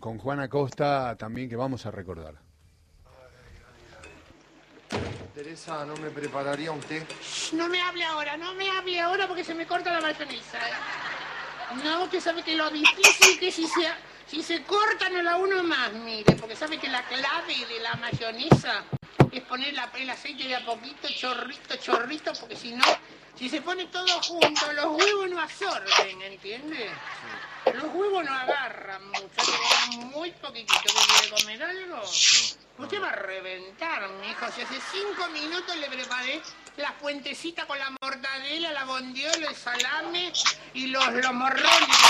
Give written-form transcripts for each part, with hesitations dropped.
con Juan Acosta también que vamos a recordar. Teresa, ¿no me prepararía un té? No me hable ahora porque se me corta la mayonesa. No, usted sabe que lo difícil que si se corta no la uno más, mire, porque sabe que la clave de la mayonesa es poner el aceite de a poquito, chorrito, porque si no, si se pone todo junto, los huevos no absorben, ¿entiende? Los huevos no agarran mucho, hay que poner muy poquitito. ¿Que quiere comer algo? Usted va a reventar, mijo. Si hace 5 minutos le preparé la fuentecita con la mortadela, la bondiola, el salame y los morrones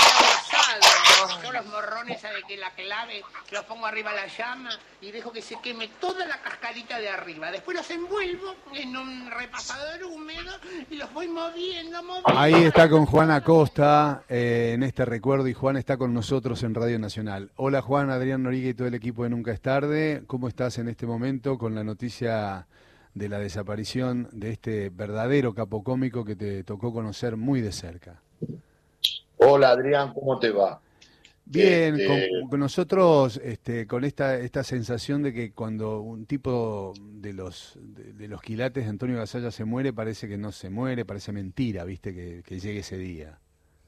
asados. Yo los morrones, sabe que la clave, los pongo arriba a la llama y dejo que se queme toda la cascarita de arriba. Después los envuelvo en un repasador húmedo y los voy moviendo. Ahí está con Juan Acosta en este recuerdo, y Juan está con nosotros en Radio Nacional. Hola Juan, Adrián Noriega y todo el equipo de Nunca es Tarde. ¿Cómo estás en este momento con la noticia de la desaparición de este verdadero capo cómico que te tocó conocer muy de cerca? Hola Adrián, ¿cómo te va? Bien, con nosotros con esta sensación de que cuando un tipo de los quilates de Antonio Gasalla se muere, parece que no se muere, parece mentira, viste, que llegue ese día.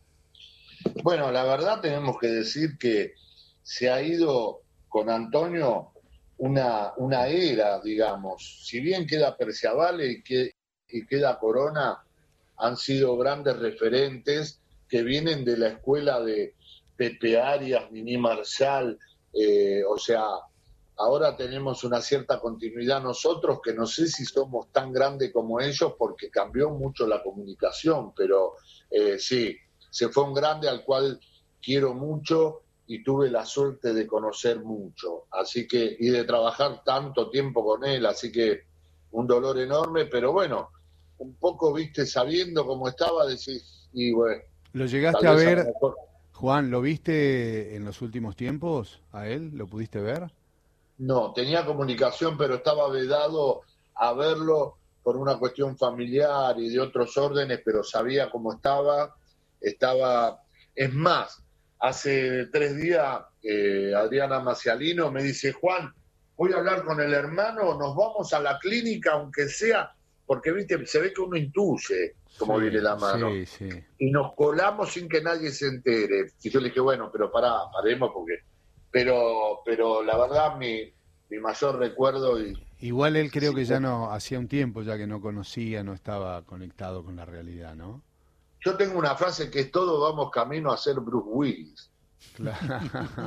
Bueno, la verdad tenemos que decir que se ha ido con Antonio una era, digamos. Si bien queda Perciabale y queda Corona, han sido grandes referentes que vienen de la escuela de Pepe Arias, Nini Marshall, o sea, ahora tenemos una cierta continuidad nosotros, que no sé si somos tan grandes como ellos porque cambió mucho la comunicación, pero sí, se fue un grande al cual quiero mucho y tuve la suerte de conocer mucho, así que, y de trabajar tanto tiempo con él, así que un dolor enorme, pero bueno, un poco, viste, sabiendo cómo estaba, decís, y bueno. ¿Lo llegaste a ver, Juan, lo viste en los últimos tiempos a él? ¿Lo pudiste ver? No, tenía comunicación, pero estaba vedado a verlo por una cuestión familiar y de otros órdenes, pero sabía cómo estaba. Es más, hace 3 días Adriana Macialino me dice, Juan, voy a hablar con el hermano, nos vamos a la clínica, aunque sea, porque viste, se ve que uno intuye cómo viene la mano. Sí, sí. Y nos colamos sin que nadie se entere. Y yo le dije, bueno, pero paremos porque... Pero la verdad mi mayor recuerdo... Igual él creo que ya no, hacía un tiempo ya que no conocía, no estaba conectado con la realidad, ¿no? Yo tengo una frase que es todos vamos camino a ser Bruce Willis. Claro.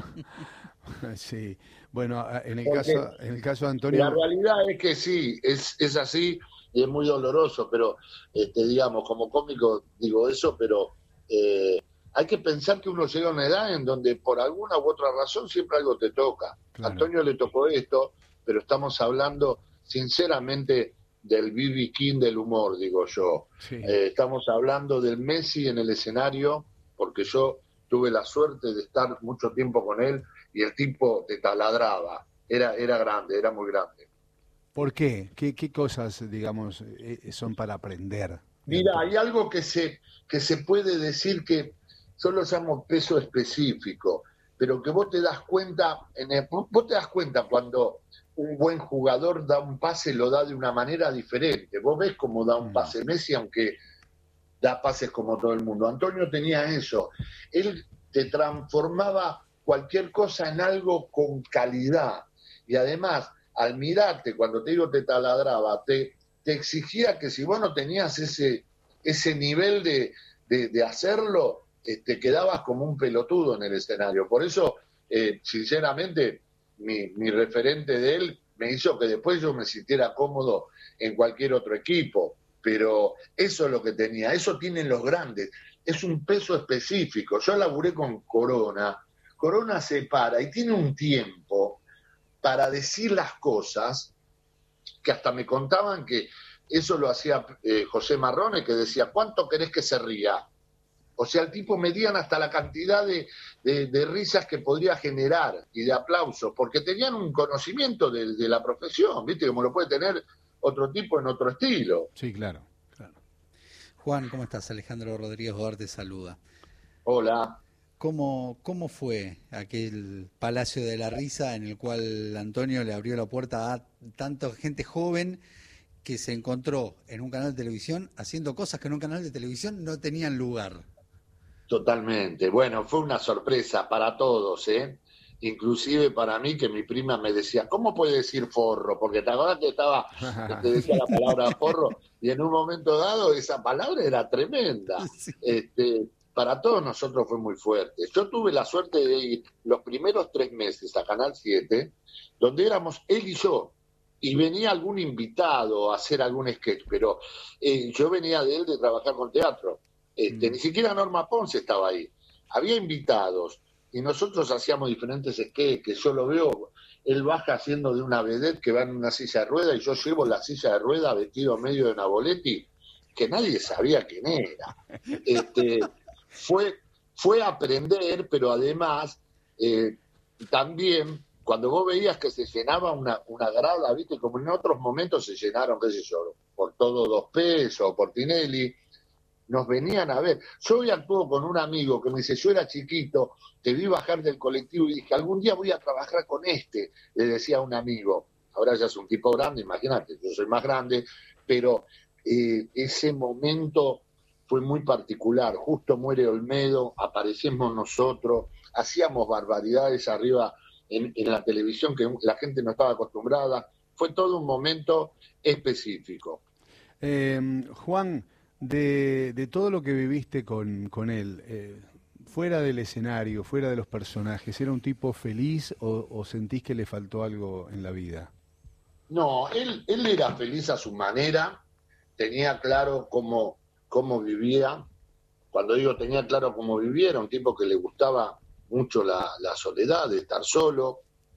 Sí. Bueno, en el caso de Antonio... La realidad es que sí, es así y es muy doloroso, pero digamos, como cómico digo eso, pero hay que pensar que uno llega a una edad en donde por alguna u otra razón siempre algo te toca. Claro. A Antonio le tocó esto, pero estamos hablando sinceramente del B.B. King del humor, digo yo. Sí. Estamos hablando del Messi en el escenario, porque yo tuve la suerte de estar mucho tiempo con él y el tipo te taladraba. Era grande, era muy grande. ¿Por qué? ¿Qué cosas, digamos, son para aprender? Mira, hay algo que se puede decir que yo lo llamo peso específico, pero que vos te das cuenta, vos te das cuenta cuando un buen jugador da un pase, lo da de una manera diferente. Vos ves cómo da un pase Messi, aunque da pases como todo el mundo. Antonio tenía eso. Él te transformaba cualquier cosa en algo con calidad. Y además, al mirarte, cuando te digo te taladraba, te exigía que si vos no tenías ese nivel de hacerlo, quedabas como un pelotudo en el escenario. Por eso, sinceramente, mi referente de él me hizo que después yo me sintiera cómodo en cualquier otro equipo. Pero eso es lo que tenía, eso tienen los grandes, es un peso específico. Yo laburé con Corona, Corona se para y tiene un tiempo para decir las cosas que hasta me contaban que eso lo hacía José Marrone, que decía, ¿cuánto querés que se ría? O sea, el tipo medían hasta la cantidad de risas que podría generar y de aplausos, porque tenían un conocimiento de la profesión, ¿viste? Como lo puede tener otro tipo en otro estilo. Sí, claro. Juan, ¿cómo estás? Alejandro Rodríguez Godard te saluda. Hola. ¿Cómo fue aquel Palacio de la Risa en el cual Antonio le abrió la puerta a tanta gente joven que se encontró en un canal de televisión haciendo cosas que en un canal de televisión no tenían lugar? Totalmente. Bueno, fue una sorpresa para todos, ¿eh? Inclusive para mí, que mi prima me decía, ¿cómo puede decir forro? Porque te acordás que que te decía la palabra forro, y en un momento dado esa palabra era tremenda. Sí. Para todos nosotros fue muy fuerte. Yo tuve la suerte de ir los primeros 3 meses a Canal 7, donde éramos él y yo, y venía algún invitado a hacer algún sketch, pero yo venía de él de trabajar con teatro. Ni siquiera Norma Ponce estaba ahí. Había invitados, y nosotros hacíamos diferentes sketches. Yo lo veo, él baja haciendo de una vedette que va en una silla de rueda, y yo llevo la silla de rueda vestido medio de Navoletti, que nadie sabía quién era. Fue aprender, pero además también cuando vos veías que se llenaba una grada, viste, como en otros momentos se llenaron, qué sé yo, por todo 2 pesos, por Tinelli, nos venían a ver. Yo hoy actúo con un amigo que me dice, yo era chiquito, te vi bajar del colectivo y dije, algún día voy a trabajar con este, le decía a un amigo. Ahora ya es un tipo grande, imagínate, yo soy más grande, pero ese momento fue muy particular. Justo muere Olmedo, aparecemos nosotros, hacíamos barbaridades arriba en la televisión que la gente no estaba acostumbrada. Fue todo un momento específico. Juan, de todo lo que viviste con él, fuera del escenario, fuera de los personajes, ¿era un tipo feliz o sentís que le faltó algo en la vida? No, él era feliz a su manera, tenía claro cómo vivía. Cuando digo tenía claro cómo vivía, era un tipo que le gustaba mucho la soledad, de estar solo.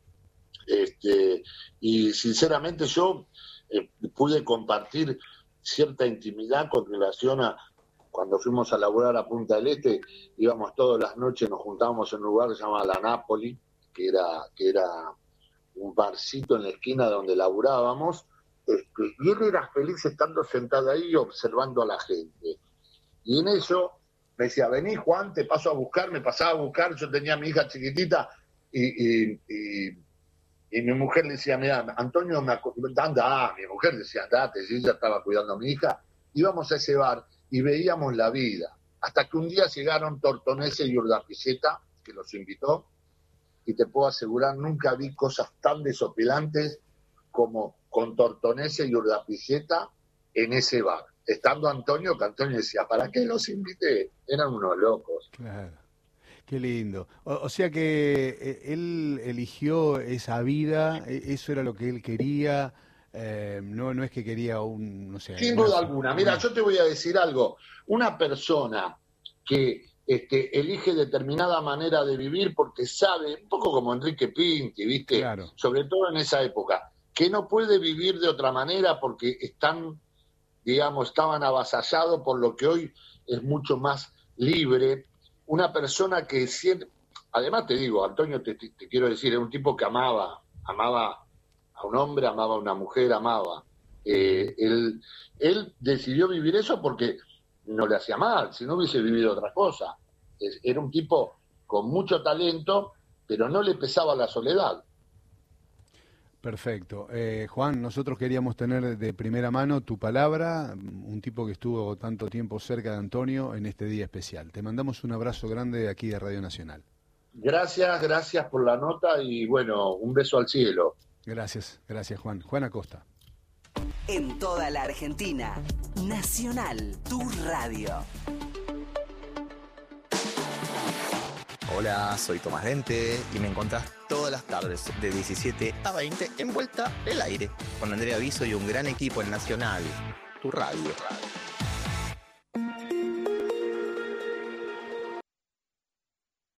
Y sinceramente yo pude compartir cierta intimidad con relación a cuando fuimos a laburar a Punta del Este. Íbamos todas las noches, nos juntábamos en un lugar que se llamaba La Nápoli, que era un barcito en la esquina donde laburábamos, y él era feliz estando sentado ahí observando a la gente. Y en eso me decía, vení Juan, te paso a buscar. Me pasaba a buscar, yo tenía a mi hija chiquitita, y mi mujer le decía, mira, Antonio, anda, mi mujer decía, andate, si ella estaba cuidando a mi hija. Íbamos a ese bar y veíamos la vida, hasta que un día llegaron Tortonese y Urdapilleta, que los invitó, y te puedo asegurar, nunca vi cosas tan desopilantes como con Tortonese y Urdapilleta en ese bar. Estando Antonio, que Antonio decía, ¿para qué los invité? Eran unos locos. Claro, qué lindo. O sea que él eligió esa vida, eso era lo que él quería, no es que quería no sé... Sin duda alguna. Mira, yo te voy a decir algo. Una persona que elige determinada manera de vivir porque sabe, un poco como Enrique Pinti, ¿viste? Claro. Sobre todo en esa época, que no puede vivir de otra manera porque estaban avasallados por lo que hoy es mucho más libre. Una persona que siempre, además te digo, Antonio, te quiero decir, era un tipo que amaba a un hombre, amaba a una mujer, amaba. Él decidió vivir eso porque no le hacía mal, si no hubiese vivido otra cosa. Era un tipo con mucho talento, pero no le pesaba la soledad. Perfecto. Juan, nosotros queríamos tener de primera mano tu palabra, un tipo que estuvo tanto tiempo cerca de Antonio en este día especial. Te mandamos un abrazo grande de aquí de Radio Nacional. Gracias por la nota y bueno, un beso al cielo. Gracias Juan. Juan Acosta. En toda la Argentina, Nacional, tu radio. Hola, soy Tomás Dente y me encontrás todas las tardes de 17 a 20 en Vuelta al Aire con Andrea Viso y un gran equipo en Nacional, tu radio.